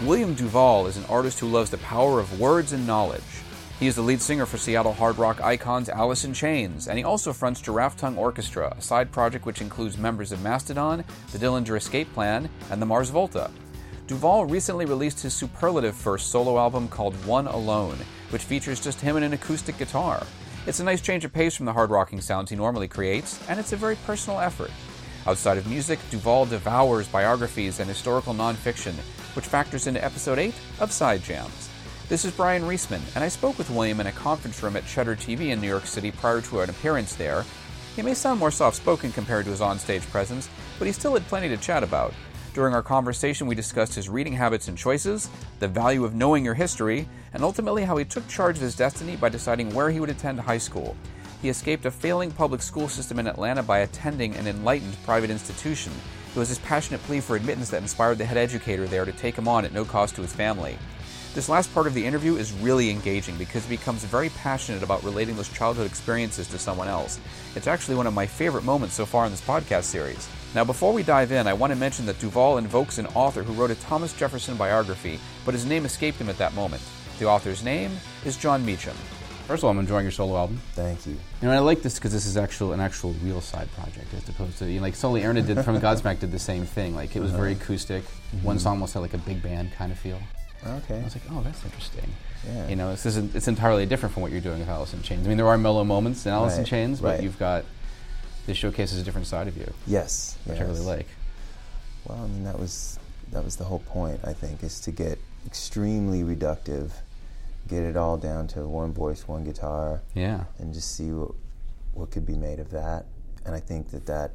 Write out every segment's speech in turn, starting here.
William Duvall is an artist who loves the power of words and knowledge. He is the lead singer for Seattle hard rock icons Alice in Chains, and he also fronts Giraffe Tongue Orchestra, a side project which includes members of Mastodon, the Dillinger Escape Plan, and the Mars Volta. Duvall recently released his superlative first solo album called One Alone, which features just him and an acoustic guitar. It's a nice change of pace from the hard rocking sounds he normally creates, and it's a very personal effort. Outside of music, Duvall devours biographies and historical nonfiction, which factors into episode 8 of Side Jams. This is Brian Reisman, and I spoke with William in a conference room at Cheddar TV in New York City prior to an appearance there. He may sound more soft-spoken compared to his onstage presence, but he still had plenty to chat about. During our conversation, we discussed his reading habits and choices, the value of knowing your history, and ultimately how he took charge of his destiny by deciding where he would attend high school. He escaped a failing public school system in Atlanta by attending an enlightened private institution. It was his passionate plea for admittance that inspired the head educator there to take him on at no cost to his family. This last part of the interview is really engaging because he becomes very passionate about relating those childhood experiences to someone else. It's actually one of my favorite moments so far in this podcast series. Now, before we dive in, I want to mention that Duvall invokes an author who wrote a Thomas Jefferson biography, but his name escaped him at that moment. The author's name is John Meacham. First of all, I'm enjoying your solo album. Thank you. And I like this because this is an actual real side project as opposed to, like Sully Erna did from Godsmack did the same thing. Like, it was very acoustic. Mm-hmm. One song almost had like a big band kind of feel. Okay. I was like, oh, that's interesting. Yeah. It's entirely different from what you're doing with Alice in Chains. I mean, there are mellow moments in Alice in Chains, but you've got, this showcases a different side of you. Yes. Which I really like. Well, I mean, that was the whole point, I think, is to get extremely reductive, get it all down to one voice, one guitar, and just see what could be made of that. And I think that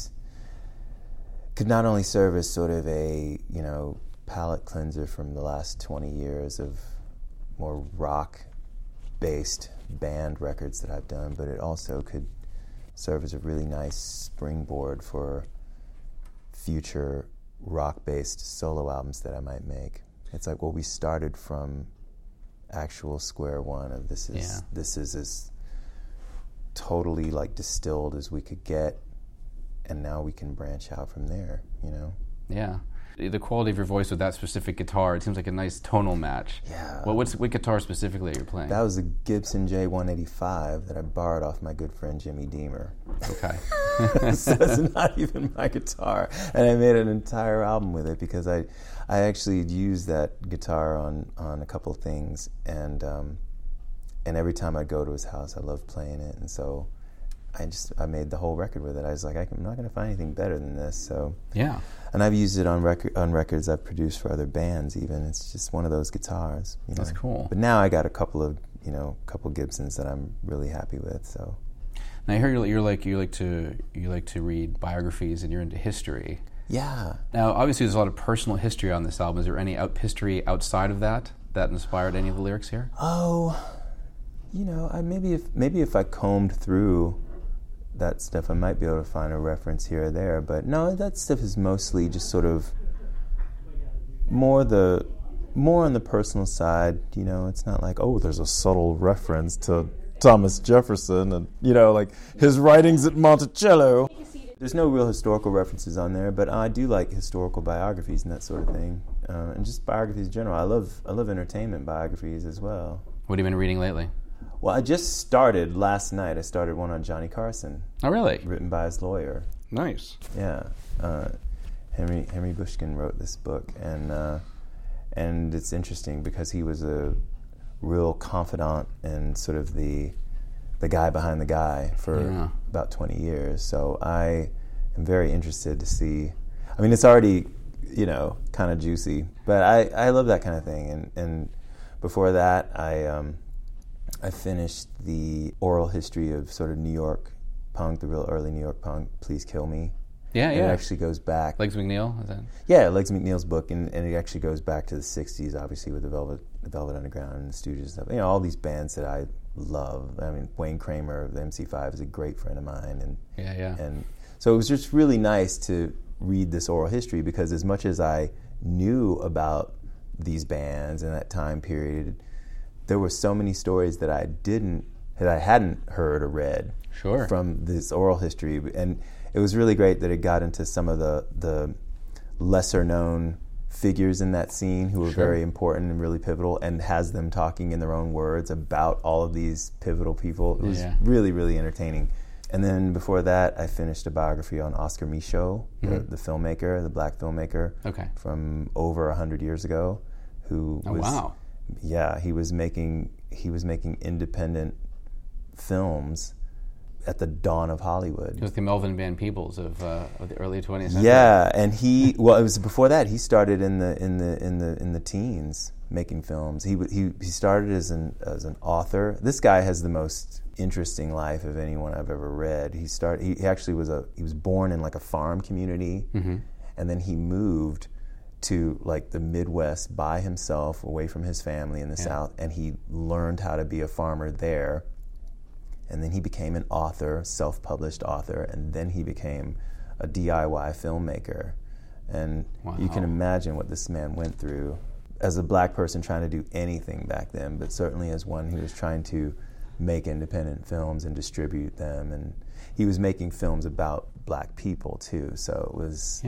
could not only serve as sort of a, palate cleanser from the last 20 years of more rock-based band records that I've done, but it also could serve as a really nice springboard for future rock-based solo albums that I might make. It's like, well, we started from actual square one of this is as totally like distilled as we could get, and now we can branch out from there, Yeah. The quality of your voice with that specific guitar, it seems like a nice tonal match. Yeah. Well, what guitar specifically are you playing? That was a Gibson J185 that I borrowed off my good friend Jimmy Deemer. Okay. So it's not even my guitar. And I made an entire album with it because I actually used that guitar on a couple things, and every time I go to his house, I love playing it, and so I made the whole record with it. I was like, I'm not going to find anything better than this. So yeah, and I've used it on records I've produced for other bands. Even it's just one of those guitars. That's cool. But now I got a couple Gibsons that I'm really happy with. So now I hear you like to read biographies and you're into history. Yeah. Now obviously there's a lot of personal history on this album. Is there any history outside of that inspired any of the lyrics here? Oh, maybe if I combed through that stuff, I might be able to find a reference here or there. But no, that stuff is mostly just sort of more on the personal side. It's not like, oh, there's a subtle reference to Thomas Jefferson and like his writings at Monticello. There's no real historical references on there, but I do like historical biographies and that sort of thing, and just biographies in general. I love entertainment biographies as well. What have you been reading lately? Well, I just started last night. I started one on Johnny Carson. Oh, really? Written by his lawyer. Nice. Yeah, Henry Bushkin wrote this book, and it's interesting because he was a real confidant and sort of the guy behind the guy for about 20 years. So I am very interested to see. I mean, it's already kind of juicy, but I love that kind of thing. And before that, I finished the oral history of sort of New York punk, the real early New York punk, Please Kill Me. Yeah. It actually goes back. Legs McNeil, is that? Yeah, Legs McNeil's book, and it actually goes back to the 60s, obviously, with the Velvet Underground and the Stooges and stuff. All these bands that I love. I mean, Wayne Kramer of the MC5 is a great friend of mine. And so it was just really nice to read this oral history because as much as I knew about these bands in that time period, there were so many stories that I hadn't heard or read from this oral history, and it was really great that it got into some of the lesser known figures in that scene who are very important and really pivotal, and has them talking in their own words about all of these pivotal people. It was really, really entertaining. And then before that, I finished a biography on Oscar Micheaux, the filmmaker, the black filmmaker from over 100 years ago, who was, he was making independent films at the dawn of Hollywood. It was the Melvin Van Peebles of the early 20th century. Yeah, and it was before that. He started in the teens making films. He started as an author. This guy has the most interesting life of anyone I've ever read. He actually was born in like a farm community, and then he moved to like the Midwest by himself, away from his family in the South, and he learned how to be a farmer there. And then he became an author, self-published author, and then he became a DIY filmmaker. And you can imagine what this man went through as a black person trying to do anything back then, but certainly as one who was trying to make independent films and distribute them. And he was making films about black people too, so it was,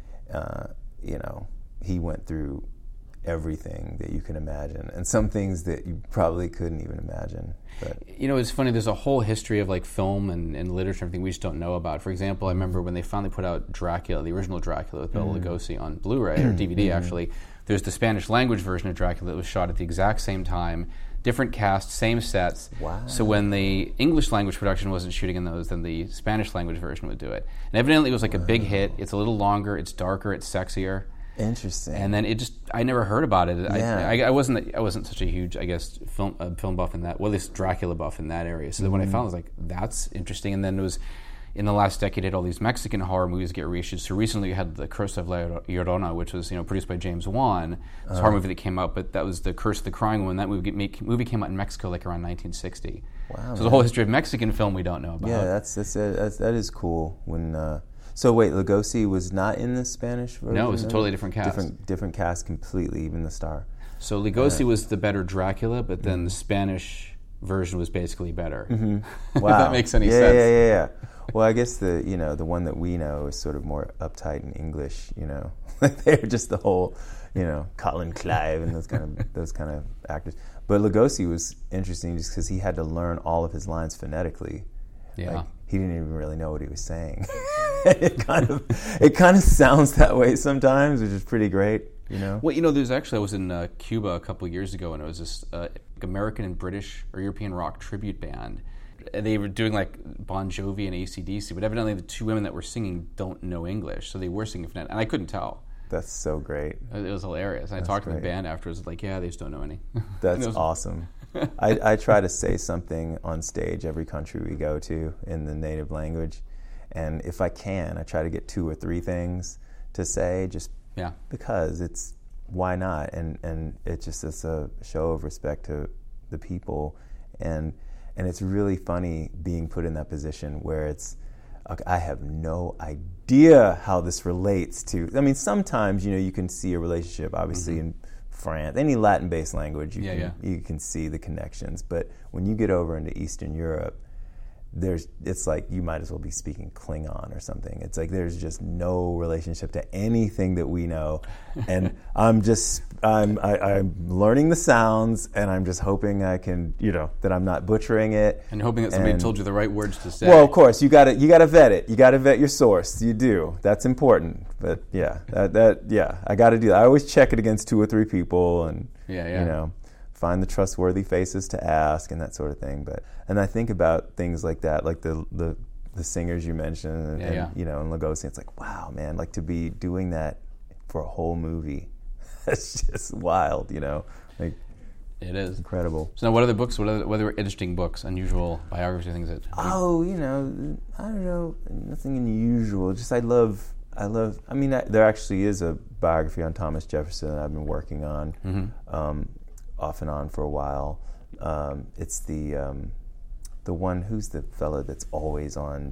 he went through everything that you can imagine, and some things that you probably couldn't even imagine. But it's funny, there's a whole history of like film and literature and everything we just don't know about. For example, I remember when they finally put out Dracula, the original Dracula with Bela Lugosi on Blu-ray or DVD actually, there's the Spanish language version of Dracula that was shot at the exact same time, different cast, same sets. Wow. So when the English language production wasn't shooting in those, then the Spanish language version would do it. And evidently it was like a big hit. It's a little longer, it's darker, it's sexier. Interesting. And then I never heard about it. Yeah. I wasn't such a huge, I guess, film buff in that, well, this Dracula buff in that area. So then when I found it, I was like, that's interesting. And then it was, in the last decade, all these Mexican horror movies get reissued. So recently you had The Curse of La Llorona, which was produced by James Wan. It's a horror movie that came out, but that was The Curse of the Crying Woman. That movie came out in Mexico like around 1960. Wow. So the whole history of Mexican film we don't know about. Yeah, that is cool. When so wait, Lugosi was not in the Spanish version? No, it was a totally different cast. Different cast completely, even the star. So Lugosi was the better Dracula, but then the Spanish version was basically better. Wow. If that makes any sense. Yeah. Well, I guess the one that we know is sort of more uptight and English. They're just the whole, Colin Clive and those kind of actors. But Lugosi was interesting just because he had to learn all of his lines phonetically. Yeah. Like, he didn't even really know what he was saying. It kind of sounds that way sometimes, which is pretty great. Well, there's actually, I was in Cuba a couple of years ago, and it was this American and British or European rock tribute band. They were doing like Bon Jovi and AC/DC, but evidently the two women that were singing don't know English, so they were singing phonetic, and I couldn't tell. That's so great. It was hilarious. And I talked to the band afterwards, like, yeah, they just don't know any. That's awesome. I try to say something on stage every country we go to in the native language, and if I can, I try to get 2 or 3 things to say, just because it's, why not? And it's a show of respect to the people, and it's really funny being put in that position where it's, I have no idea how this relates to. I mean, sometimes you can see a relationship, obviously in France, any Latin-based language, you can see the connections. But when you get over into Eastern Europe, it's like you might as well be speaking Klingon or something. It's like there's just no relationship to anything that we know, and I'm learning the sounds, and I'm just hoping I can, that I'm not butchering it, and hoping that somebody told you the right words to say. Well, of course, you got to vet it. You got to vet your source. You do. That's important. But I got to do that. I always check it against 2 or 3 people, and find the trustworthy faces to ask and that sort of thing. And I think about things like that, like the singers you mentioned, and Lugosi. It's like, wow, man, like to be doing that for a whole movie. That's just wild, Like, it is incredible. So now, what other books? What other interesting books? Unusual biography things that? I don't know, nothing unusual. Just I love. I mean, there actually is a biography on Thomas Jefferson that I've been working on, off and on for a while. It's the one, who's the fella that's always on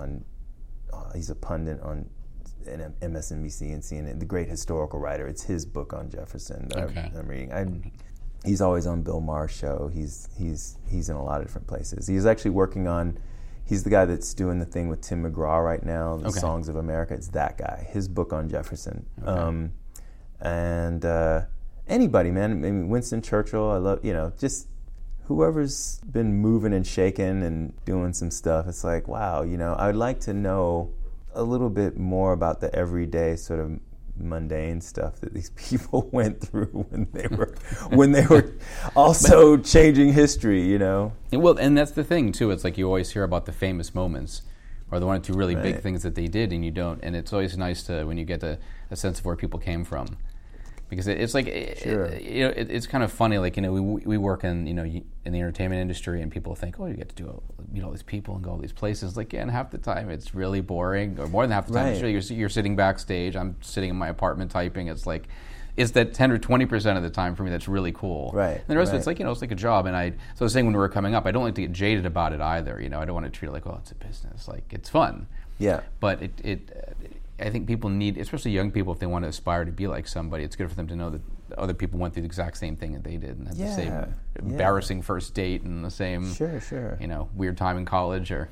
he's a pundit on MSNBC and CNN, the great historical writer. It's his book on Jefferson that I'm reading. He's always on Bill Maher's show. He's in a lot of different places. He's actually working on. He's the guy that's doing the thing with Tim McGraw right now, the Songs of America. It's that guy. His book on Jefferson. and anybody, man. I mean, Winston Churchill. I love, just whoever's been moving and shaking and doing some stuff. It's like, wow, I'd like to know a little bit more about the everyday sort of mundane stuff that these people went through when they were also changing history, Well, and that's the thing too. It's like you always hear about the famous moments or the one or two really big things that they did, and you don't. And it's always nice to when you get a sense of where people came from, because it's like it's kind of funny. Like we work in in the entertainment industry, and people think, oh, you get to do meet all these people and go all these places. Like, and half the time it's really boring, or more than half the time you're sitting backstage. I'm sitting in my apartment typing. It's like it's that 10 or 20% of the time for me that's really cool. Right. And the rest of it's like it's like a job. And so I was saying when we were coming up, I don't like to get jaded about it either. I don't want to treat it like, oh, it's a business. Like it's fun. Yeah. But I think people need, especially young people, if they want to aspire to be like somebody, it's good for them to know that other people went through the exact same thing that they did and had the same embarrassing first date and the same weird time in college or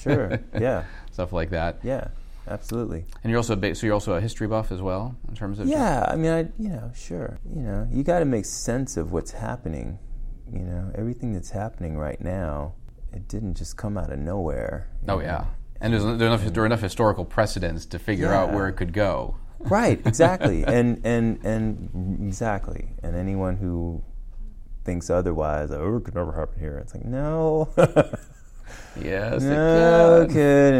stuff like that. Yeah, absolutely. And you're also a history buff as well in terms of I mean, sure. You got to make sense of what's happening. Everything that's happening right now, it didn't just come out of nowhere. Oh yeah. And there are enough historical precedents to figure out where it could go. Right, exactly, and exactly, and anyone who thinks otherwise, it could never happen here. It's like no, yes, no, it could,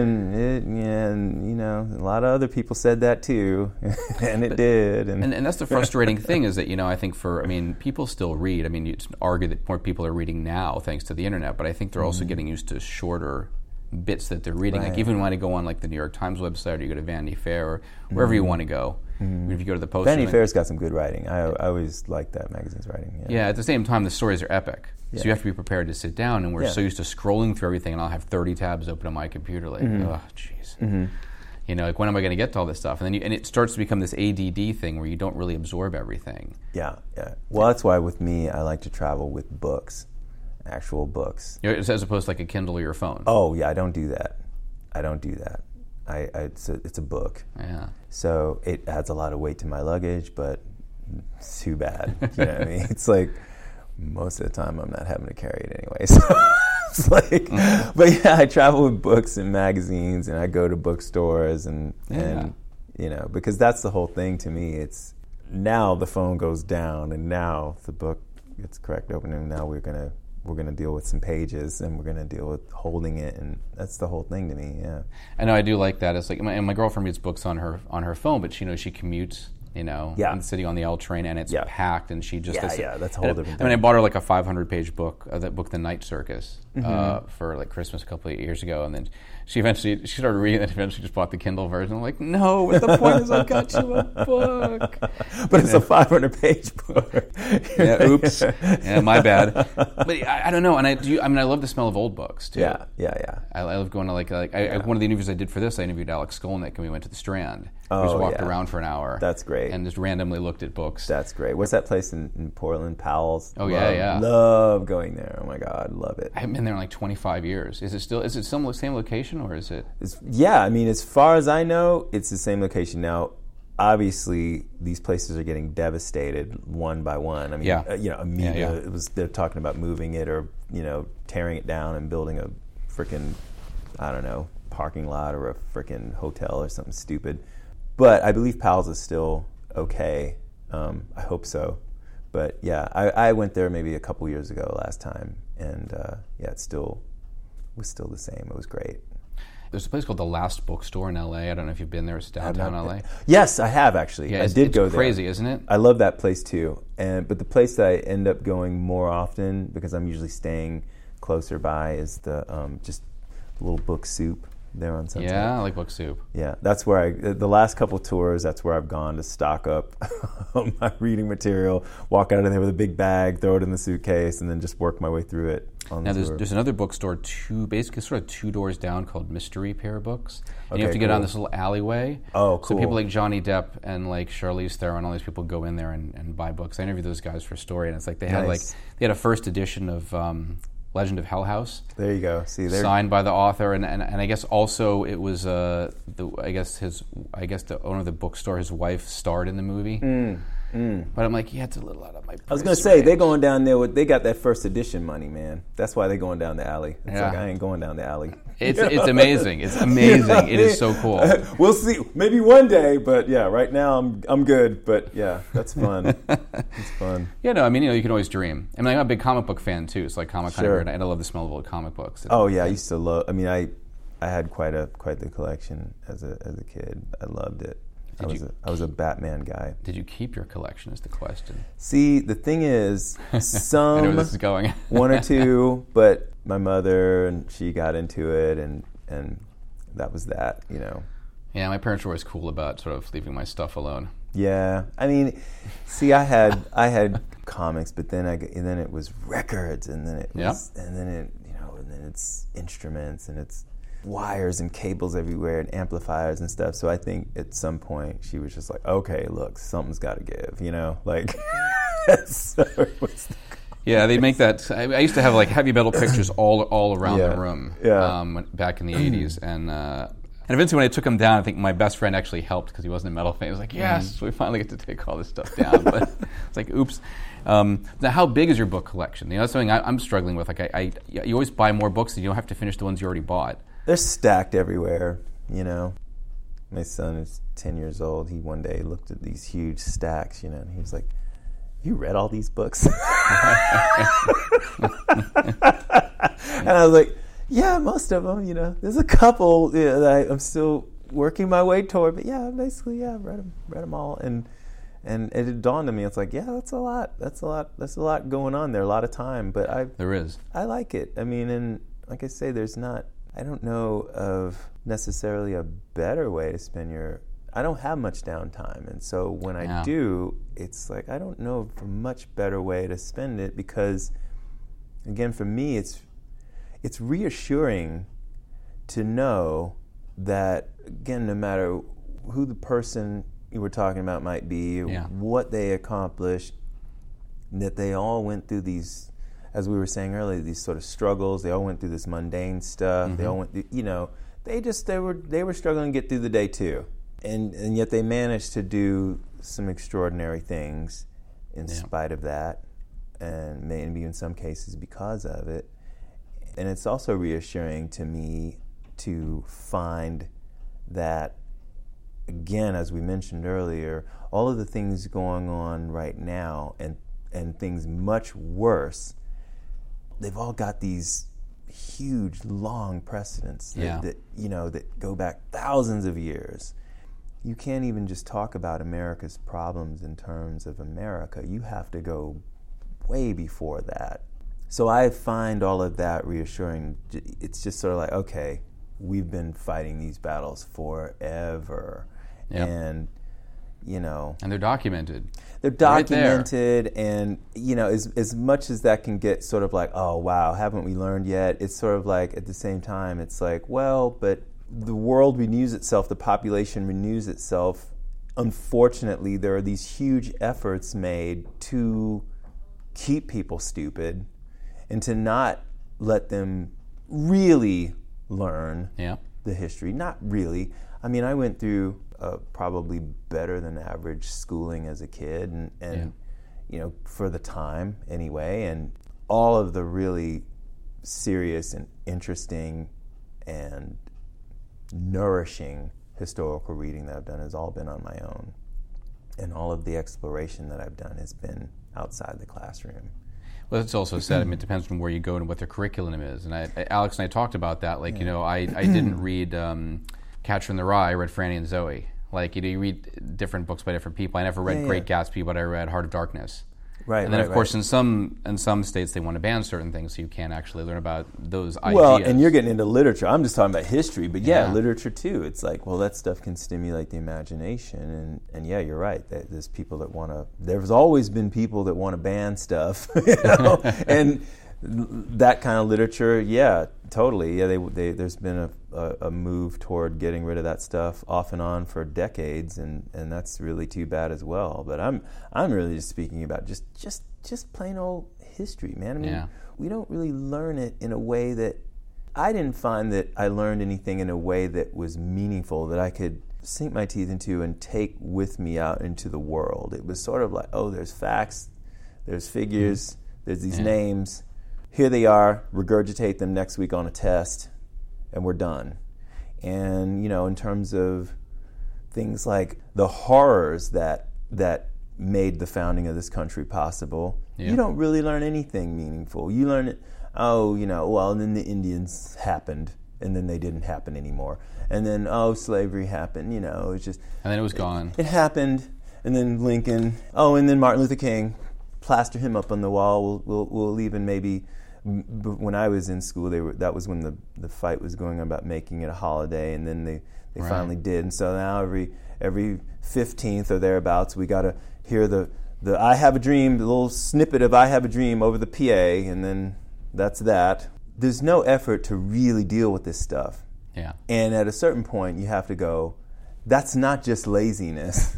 and a lot of other people said that too, and it did, and that's the frustrating thing is that I think people still read. I mean, you argue that more people are reading now thanks to the internet, but I think they're also getting used to shorter bits that they're reading. Like even when I go on like the New York Times website or you go to Vanity Fair or wherever you want to go. If you go to the Post. Vanity Fair's got some good writing. I always like that magazine's writing. Yeah, at the same time the stories are epic. So you have to be prepared to sit down, and we're so used to scrolling through everything, and I'll have 30 tabs open on my computer like, oh jeez. Like when am I going to get to all this stuff? And then it starts to become this ADD thing where you don't really absorb everything. Yeah. Well, that's why with me I like to travel with books. Actual books, as opposed to like a Kindle or your phone. Oh yeah, I don't do that. It's a book. Yeah. So it adds a lot of weight to my luggage, but it's too bad. You know what I mean? It's like most of the time I'm not having to carry it anyway. So it's like, but yeah, I travel with books and magazines, and I go to bookstores and because that's the whole thing to me. It's now the phone goes down, and now the book gets cracked open, and now we're gonna deal with some pages, and we're gonna deal with holding it, and that's the whole thing to me. Yeah, I know. I do like that. It's like my girlfriend reads books on her phone, but she commutes. In the city on the L train, and it's packed, and she just that's a whole different thing. I bought her like a 500-page book, that book, The Night Circus, for like Christmas a couple of years ago, and then she started reading it, and eventually just bought the Kindle version. I'm like, no, what the point is I got you a book, but it's a 500-page book. Yeah, oops, my bad. But I don't know, and I love the smell of old books too. Yeah. I love going to one of the interviews I did for this. I interviewed Alex Skolnick, and we went to the Strand. We just walked around for an hour. That's great. And just randomly looked at books. That's great. What's that place in Portland? Powell's? Oh, yeah. Love going there. Oh, my God. Love it. I haven't been there in like 25 years. Is it still the same location, or is it? I mean, as far as I know, it's the same location. Now, obviously, these places are getting devastated one by one. I mean, Amoeba, they're talking about moving it or, tearing it down and building a freaking, I don't know, parking lot or a freaking hotel or something stupid. But I believe Powell's is still okay. I hope so. But yeah, I went there maybe a couple years ago last time, and it was still the same. It was great. There's a place called The Last Bookstore in L.A. I don't know if you've been there. It's downtown L.A. Yes, I have actually. Yeah, I did go there. It's crazy, isn't it? I love that place too. But the place that I end up going more often, because I'm usually staying closer by, is the just Little Book Soup there on Sunset. Yeah, I like Book Soup. Yeah, that's where the last couple tours, that's where I've gone to stock up my reading material, walk out of there with a big bag, throw it in the suitcase, and then just work my way through it on the tour. There's another bookstore basically sort of two doors down called Mystery Pair Books. And you have to get down this little alleyway. Oh, cool. So people like Johnny Depp and like Charlize Theron, all these people go in there and buy books. I interviewed those guys for Story, and it's like they had a first edition of Legend of Hell House. There you go. See, there, signed by the author, and I guess also it was the owner of the bookstore. His wife starred in the movie. But I'm like, yeah, it's a little out of my price I was going to say, range. they're going down there they got that first edition money, man. That's why they're going down the alley. It's Yeah. like, I ain't going down the alley. It's amazing. It's amazing. It is so cool. We'll see. Maybe one day, but yeah, right now I'm good. But yeah, that's fun. It's fun. Yeah, no, I mean, you can always dream. I mean, I'm a big comic book fan too. So like Comic-Con, Sure. and I love the smell of old comic books. Oh yeah, I used to love. I mean, I had quite the collection as a kid. I loved it. I was a Batman guy. Did you keep your collection? Is the question. See, the thing is, I know some where this is going. one or two, but my mother and she got into it, and that was that. Yeah, my parents were always cool about sort of leaving my stuff alone. Yeah, I mean, see, I had comics, but then then it was records, and then it was, and then it's instruments, and it's wires and cables everywhere, and amplifiers and stuff. So I think at some point she was just like, okay, look, something's got to give, like. So it was Yeah, they make that. I used to have like heavy metal pictures all around the room. Yeah. Back in the '80s, and eventually when I took them down, I think my best friend actually helped because he wasn't a metal fan. He was like, "Yes, we finally get to take all this stuff down." But it's like, oops. Now, how big is your book collection? That's something I'm struggling with. Like, you always buy more books, and you don't have to finish the ones you already bought. They're stacked everywhere. My son is 10 years old. He one day looked at these huge stacks, and he was like, "You read all these books?" And I was like, "Yeah, most of them. There's a couple that I'm still working my way toward, but yeah, basically, I've read them all." And it dawned on me, it's like, yeah, that's a lot going on there, a lot of time. But there is. I like it. I mean, and like I say, I don't know of necessarily a better way to spend I don't have much downtime, and so when I do, it's like I don't know of a much better way to spend it, because, again, for me, it's reassuring to know that, again, no matter who the person you were talking about might be, what they accomplished, that they all went through these, as we were saying earlier, these sort of struggles. They all went through this mundane stuff. Mm-hmm. They all went through, they were struggling to get through the day too. And yet they managed to do some extraordinary things in spite of that, and maybe in some cases because of it. And it's also reassuring to me to find that, again, as we mentioned earlier, all of the things going on right now and things much worse, they've all got these huge, long precedents that go back thousands of years. You can't even just talk about America's problems in terms of America. You have to go way before that. So I find all of that reassuring. It's just sort of like, okay, we've been fighting these battles forever. Yep. And they're documented. They're documented, right, and as much as that can get sort of like, oh wow, haven't we learned yet? It's sort of like, at the same time, it's like, well, but the world renews itself, the population renews itself. Unfortunately, there are these huge efforts made to keep people stupid and to not let them really learn the history. Not really. I mean, I went through probably better than average schooling as a kid, and for the time anyway, and all of the really serious and interesting and nourishing historical reading that I've done has all been on my own, and all of the exploration that I've done has been outside the classroom. Well, it's also said, I mean, it depends on where you go and what the curriculum is. And Alex and I talked about that. Like, I didn't read Catcher in the Rye. I read Franny and Zoe. Like, you read different books by different people. I never read Great Gatsby, but I read Heart of Darkness. Right. And then, of course, in some states they want to ban certain things, so you can't actually learn about those ideas. Well, and you're getting into literature. I'm just talking about history, but literature too. It's like, well, that stuff can stimulate the imagination, and you're right. There's people that want to. There's always been people that want to ban stuff, and that kind of literature, totally. There's been a move toward getting rid of that stuff off and on for decades, and that's really too bad as well. But I'm really just speaking about just plain old history, man. I mean, we don't really learn it in a way that I didn't find that I learned anything in a way that was meaningful, that I could sink my teeth into and take with me out into the world. It was sort of like, oh, there's facts, there's figures, there's these names. Here they are, regurgitate them next week on a test, and we're done. And, in terms of things like the horrors that made the founding of this country possible, you don't really learn anything meaningful. You learn it, and then the Indians happened, and then they didn't happen anymore. And then, slavery happened, it's just... And then it was gone. It happened, and then Lincoln, and then Martin Luther King, plaster him up on the wall. We'll even maybe... When I was in school, that was when the fight was going on about making it a holiday, and then they finally did. And so now every 15th or thereabouts, we got to hear the I Have a Dream, the little snippet of I Have a Dream over the PA, and then that's that. There's no effort to really deal with this stuff. Yeah. And at a certain point, you have to go, that's not just laziness.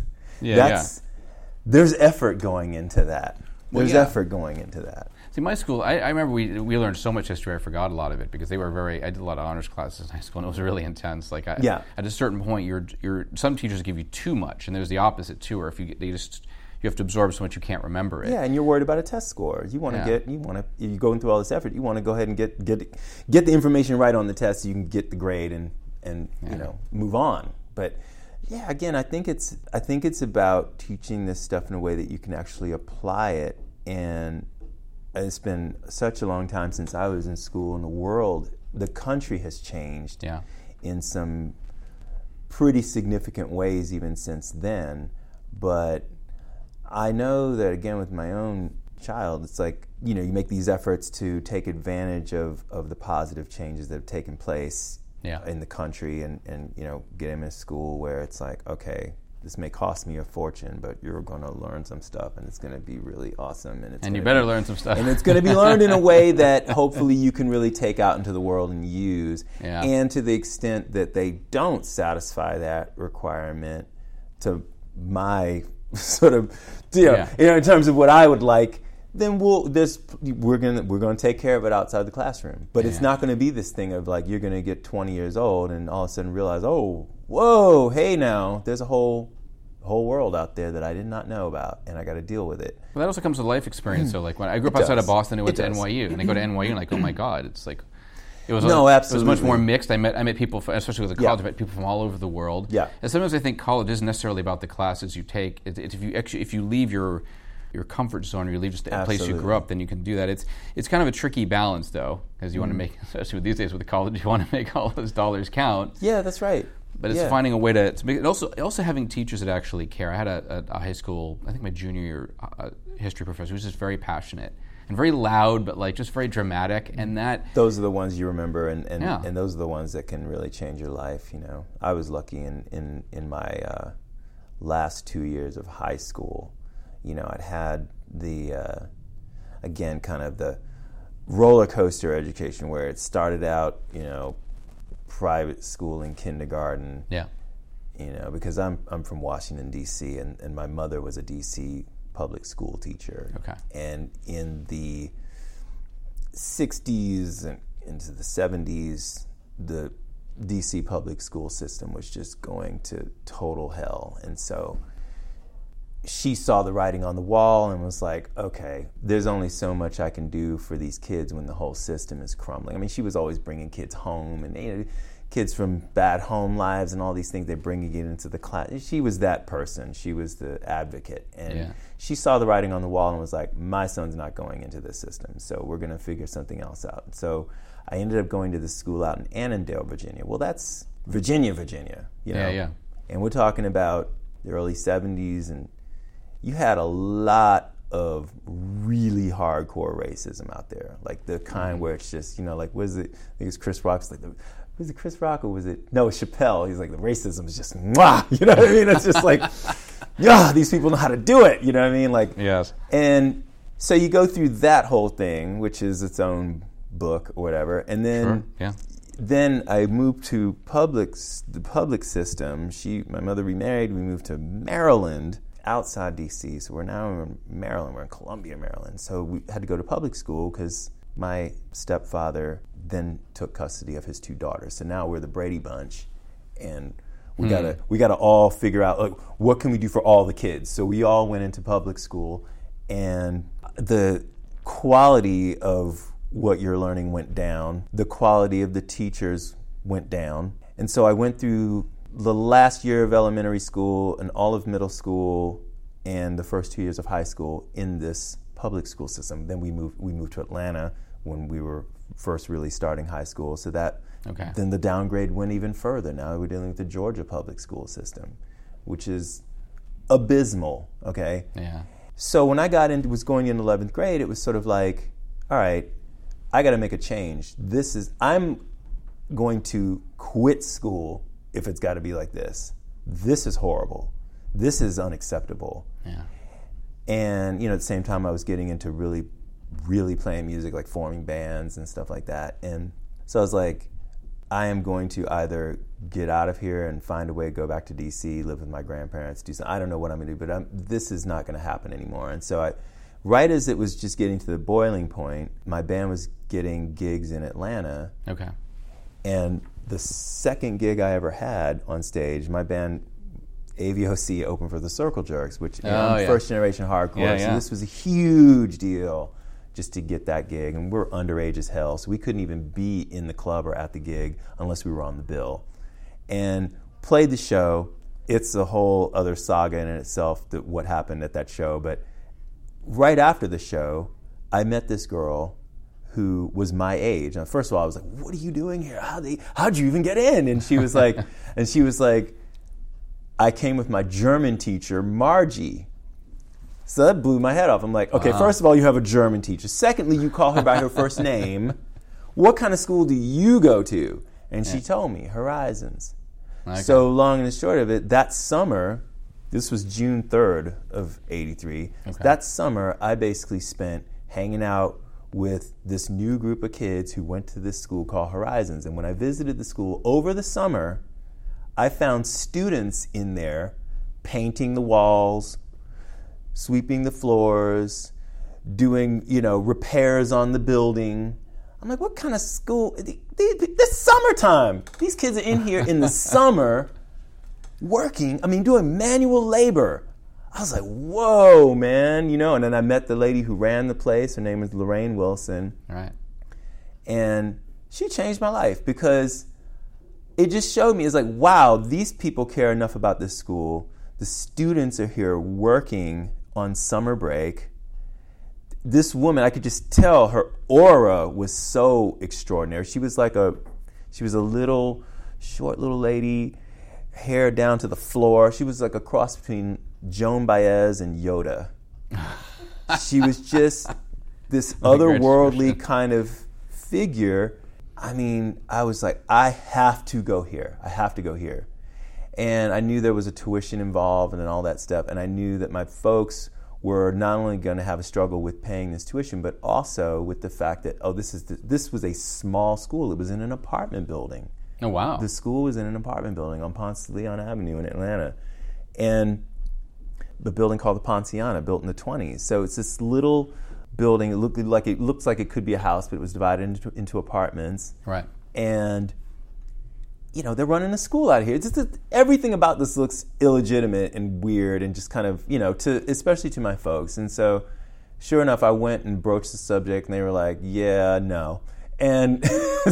There's effort going into that. There's effort going into that. See, my school, I remember we learned so much history, I forgot a lot of it because they were I did a lot of honors classes in high school, and it was really intense. Like, at a certain point, some teachers give you too much, and there's the opposite too, or you have to absorb so much you can't remember it. Yeah, and you're worried about a test score. You're going through all this effort, you want to go ahead and get the information right on the test so you can get the grade and move on. But yeah, again, I think it's about teaching this stuff in a way that you can actually apply it. And it's been such a long time since I was in school, and the country has changed in some pretty significant ways even since then. But I know that, again, with my own child, it's like, you make these efforts to take advantage of the positive changes that have taken place in the country and get him in a school where it's like, okay, this may cost me a fortune, but you're going to learn some stuff, and it's going to be really awesome. And you better learn some stuff. And it's going to be learned in a way that hopefully you can really take out into the world and use. Yeah. And to the extent that they don't satisfy that requirement, to my sort of, in terms of what I would like, then we're going to take care of it outside the classroom. But it's not going to be this thing of like you're going to get 20 years old and all of a sudden realize, oh, whoa, hey now, there's a whole world out there that I did not know about, and I got to deal with it. Well, that also comes with life experience. So, like when I grew up outside of Boston, I went to NYU, and I go to NYU, and like, oh my God, it's like it was much more mixed. I met people, especially with the college, I met people from all over the world. Yeah, and sometimes I think college isn't necessarily about the classes you take. If you leave your comfort zone, or you leave just the place you grew up, then you can do that. It's kind of a tricky balance, though, because you want to make, especially with these days with the college, you want to make all those dollars count. Yeah, that's right. But it's finding a way to make it. Also having teachers that actually care. I had a high school, I think my junior year history professor who was just very passionate and very loud, but like just very dramatic. And those are the ones you remember, and those are the ones that can really change your life. I was lucky in my last 2 years of high school. I'd had the again kind of the roller coaster education where it started out, private school in kindergarten. Yeah. Because I'm from Washington, D.C., and my mother was a D.C. public school teacher. Okay. And in the 60s and into the 70s, the D.C. public school system was just going to total hell. And so she saw the writing on the wall and was like, okay, there's only so much I can do for these kids when the whole system is crumbling. I mean, she was always bringing kids home, and kids from bad home lives and all these things, they're bringing it into the class. She was that person. She was the advocate. And she saw the writing on the wall and was like, my son's not going into this system, so we're going to figure something else out. And so I ended up going to this school out in Annandale, Virginia. Well, that's Virginia. Yeah. And we're talking about the early 70s, and you had a lot of really hardcore racism out there, like the kind where it's just, like, was it? I think it's Chris Rock's like, was it Chris Rock or was it? No, Chappelle. He's like, the racism is just, mwah, you know what I mean? It's just like, these people know how to do it, you know what I mean? Like, yes. And so you go through that whole thing, which is its own book or whatever, and then then I moved to the public system. My mother remarried. We moved to Maryland, outside D.C., so we're now in Maryland. We're in Columbia, Maryland. So we had to go to public school because my stepfather then took custody of his two daughters. So now we're the Brady Bunch, and We gotta all figure out, like, what can we do for all the kids. So we all went into public school, and the quality of what you're learning went down. The quality of the teachers went down. And so I went through the last year of elementary school and all of middle school and the first 2 years of high school in this public school system. Then we moved to Atlanta when we were first really starting high school. So that then the downgrade went even further. Now we're dealing with the Georgia public school system, which is abysmal. Okay. Yeah. So when I was going in 11th grade, it was sort of like, all right, I got to make a change. I'm going to quit school if it's got to be like this. This is horrible. This is unacceptable. Yeah. And, at the same time I was getting into really, really playing music, like forming bands and stuff like that. And so I was like, I am going to either get out of here and find a way to go back to D.C., live with my grandparents, do something. I don't know what I'm going to do, but this is not going to happen anymore. And so right as it was just getting to the boiling point, my band was getting gigs in Atlanta. Okay. And the second gig I ever had on stage, my band AVOC opened for the Circle Jerks, which first generation hardcore. Yeah, so this was a huge deal just to get that gig. And we're underage as hell, so we couldn't even be in the club or at the gig unless we were on the bill. And played the show. It's a whole other saga in itself, what happened at that show. But right after the show, I met this girl who was my age. And first of all, I was like, "What are you doing here? How'd you even get in?" And she was like, "I came with my German teacher, Margie." So that blew my head off. I'm like, okay, First of all, you have a German teacher. Secondly, you call her by her first name. What kind of school do you go to? And she told me, Horizons. Okay. So long and the short of it, that summer, this was June 3rd of 83. Okay. That summer, I basically spent hanging out with this new group of kids who went to this school called Horizons. And when I visited the school over the summer, I found students in there painting the walls, sweeping the floors, doing, repairs on the building. I'm like, what kind of school? This summertime. These kids are in here in the summer working, doing manual labor. I was like, whoa, man, and then I met the lady who ran the place. Her name was Lorraine Wilson. All right. And she changed my life because it just showed me, it's like, wow, these people care enough about this school. The students are here working on summer break. This woman, I could just tell her aura was so extraordinary. She was a short little lady, hair down to the floor. She was like a cross between Joan Baez and Yoda. She was just this otherworldly kind of figure. I was like, I have to go here. And I knew there was a tuition involved and all that stuff. And I knew that my folks were not only going to have a struggle with paying this tuition, but also with the fact that, this was a small school. It was in an apartment building. Oh, wow. The school was in an apartment building on Ponce de Leon Avenue in Atlanta. And the building called the Ponciana, built in the 1920s. So it's this little building. It looks like it could be a house, but it was divided into apartments. Right. And they're running a school out of here. Everything about this looks illegitimate and weird, and just kind of especially to my folks. And so, sure enough, I went and broached the subject, and they were like, "Yeah, no." And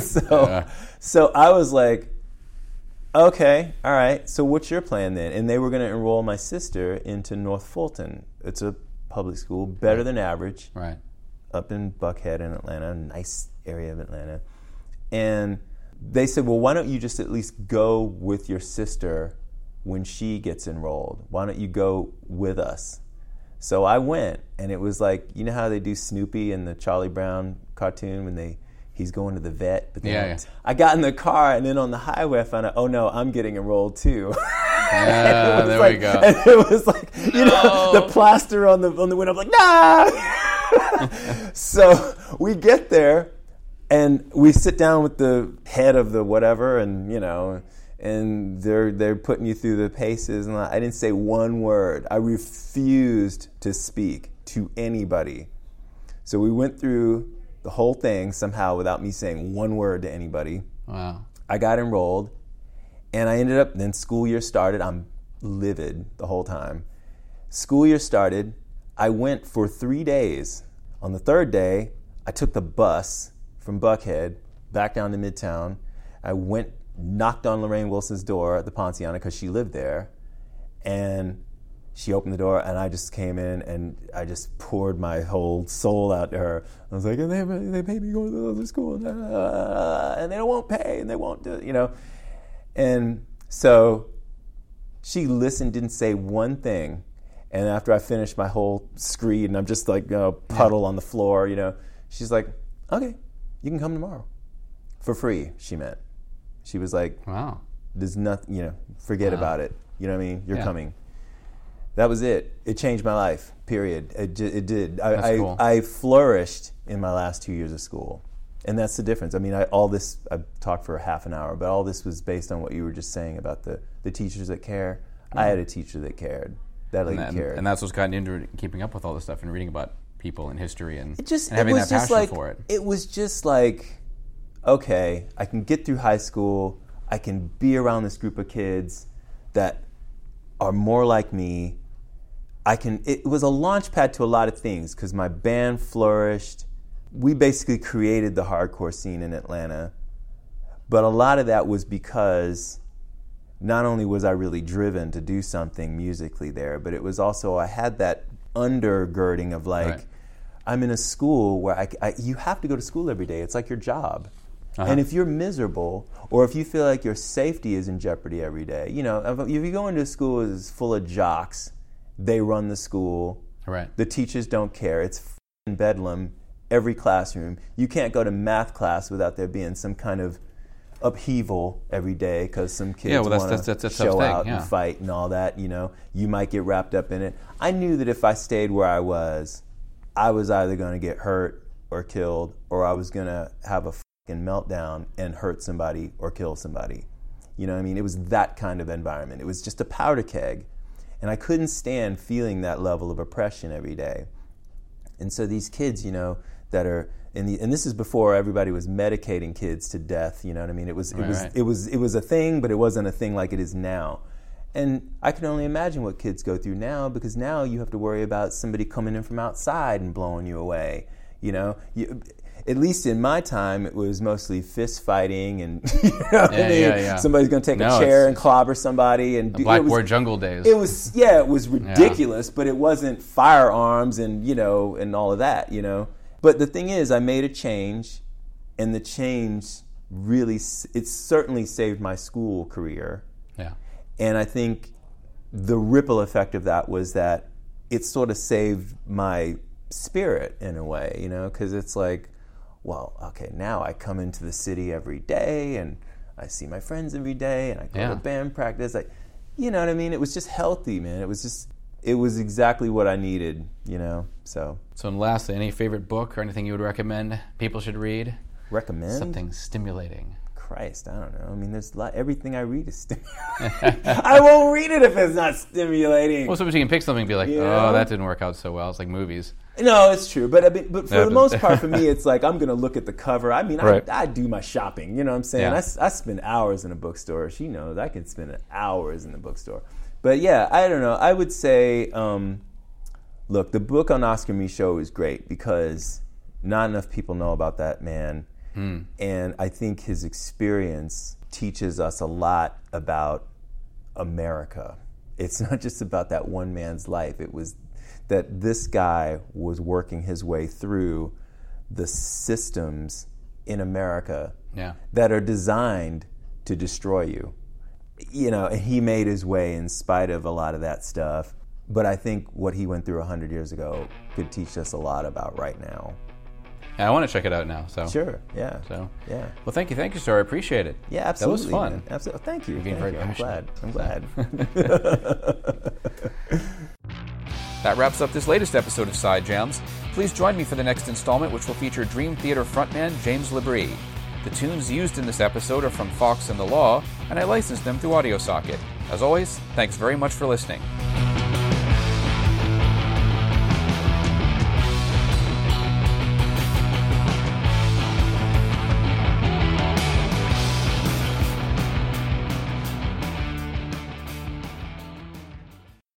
so I was like, "Okay, all right. So what's your plan then?" And they were going to enroll my sister into North Fulton. It's a public school, better than average, right, up in Buckhead in Atlanta, a nice area of Atlanta. And they said, well, why don't you just at least go with your sister when she gets enrolled? Why don't you go with us? So I went, and it was like, how they do Snoopy in the Charlie Brown cartoon when he's going to the vet? But then I got in the car, and then on the highway I found out, oh no, I'm getting enrolled too. Yeah, there we go. And it was like, the plaster on the window. I'm like, nah! So we get there, and we sit down with the head of the whatever, and and they're putting you through the paces, and I didn't say one word. I refused to speak to anybody. So we went through the whole thing somehow without me saying one word to anybody. Wow. I got enrolled, And I ended up, then school year started. I'm livid the whole time. School year started. I went for 3 days. On the third day, I took the bus from Buckhead back down to Midtown. I went, knocked on Lorraine Wilson's door at the Ponciana because she lived there. And she opened the door, and I just came in, and I just poured my whole soul out to her. I was like, and they made me go to the school, and they won't pay, and they won't do it, you know. And so she listened, didn't say one thing. And after I finished my whole screed, and I'm just like, puddle on the floor, you know, she's like, okay, you can come tomorrow. For free, she meant. She was like, wow, there's nothing, you know, forget about it. You know what I mean? You're coming. That was it. It changed my life, period. It did. That's cool. I flourished in my last 2 years of school. And that's the difference. I mean, I've talked for half an hour, but all this was based on what you were just saying about the teachers that care. I had a teacher that cared. That lady cared. And that's what's gotten into keeping up with all this stuff and reading about people and history and and having that passion like, for it. It was just like, okay, I can get through high school. I can be around this group of kids that are more like me. It was a launch pad to a lot of things because my band flourished. We basically created the hardcore scene in Atlanta. But a lot of that was because not only was I really driven to do something musically there, but it was also I had that undergirding of like, right. I'm in a school where you have to go to school every day. It's like your job. Uh-huh. And if you're miserable, or if you feel like your safety is in jeopardy every day, you know, if you go into a school that's full of jocks, they run the school. Right. The teachers don't care. It's f***ing bedlam every classroom. You can't go to math class without there being some kind of upheaval every day because some kids want to show out and fight and all that. You know, you might get wrapped up in it. I knew that if I stayed where I was either going to get hurt or killed, or I was going to have a f***ing meltdown and hurt somebody or kill somebody. You know what I mean? It was that kind of environment. It was just a powder keg. And I couldn't stand feeling that level of oppression every day. And so these kids, you know, that are and this is before everybody was medicating kids to death. You know what I mean? It was a thing, but it wasn't a thing like it is now. And I can only imagine what kids go through now, because now you have to worry about somebody coming in from outside and blowing you away. You know, at least in my time, it was mostly fist fighting and somebody's going to take a chair and clobber somebody. And Blackboard Jungle days. It was ridiculous, but it wasn't firearms and, you know, and all of that, you know. But the thing is, I made a change, and the change it certainly saved my school career. Yeah. And I think the ripple effect of that was that it sort of saved my spirit in a way, you know, because it's like, well, okay, now I come into the city every day, and I see my friends every day, and I go to band practice. You know what I mean? It was just healthy, man. It was exactly what I needed, you know. So lastly, any favorite book or anything you would recommend people should read? Recommend? Something stimulating. Christ, I don't know. I mean, everything I read is stimulating. I won't read it if it's not stimulating. Well, sometimes you can pick something and be like, that didn't work out so well. It's like movies. No, it's true. But for the most part, for me, it's like I'm going to look at the cover. I mean, right. I do my shopping. You know what I'm saying? Yeah. I spend hours in a bookstore. She knows I can spend hours in the bookstore. But yeah, I don't know. I would say, look, the book on Oscar Micheaux is great because not enough people know about that man. And I think his experience teaches us a lot about America. It's not just about that one man's life. It was that this guy was working his way through the systems in America that are designed to destroy you. You know, and he made his way in spite of a lot of that stuff. But I think what he went through 100 years ago could teach us a lot about right now. I want to check it out now. So sure, yeah. Well, thank you, sir. I appreciate it. Yeah, absolutely. That was fun. Man. Absolutely. Thank you. You're being very passionate. I'm glad. That wraps up this latest episode of Side Jams. Please join me for the next installment, which will feature Dream Theater frontman James Labrie. The tunes used in this episode are from Fox and the Law, and I licensed them through AudioSocket. As always, thanks very much for listening.